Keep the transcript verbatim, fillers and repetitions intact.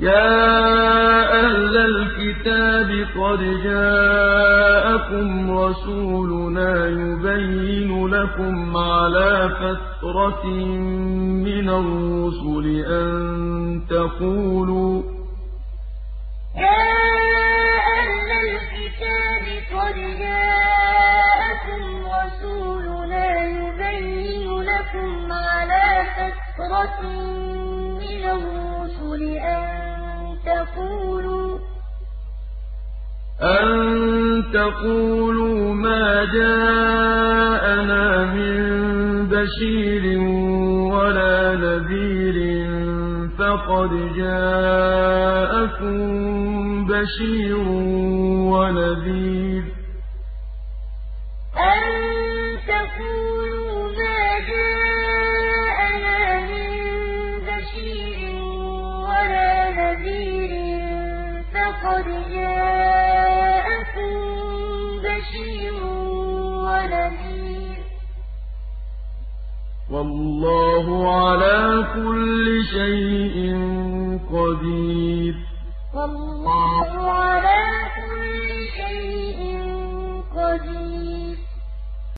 يَا أَهْلَ الْكِتَابِ قَدْ جَاءَكُمْ رَسُولُنَا يُبَيِّنُ لَكُمْ عَلَىٰ فَتْرَةٍ مِّنَ الرُّسُلِ أَن تَقُولُوا يَا أَهْلَ الْكِتَابِ قَدْ جَاءَكُمْ رَسُولُنَا يُبَيِّنُ لَكُمْ عَلَىٰ فَتْرَةٍ مِّنَ الرُّسُلِ أَن تَقُولُوا أَن تَقُولُوا مَا جَاءَنَا مِن بَشِيرٍ وَلَا نَذِيرٍ فَقَدْ جَاءَكُم بَشِيرٌ وَنَذِيرٌ ۗ أَن تَقُولُوا مَا جَاءَنَا مِن بَشِيرٍ وَلَا نَذِيرٍ فَقَدْ جَاءَكُم بَشِيرٌ وَنَذِيرٌ ۗ وَاللَّهُ عَلَىٰ كُلِّ شَيْءٍ قَدِيرٌ وَاللَّهُ عَلَىٰ كُلِّ شَيْءٍ قَدِيرٌ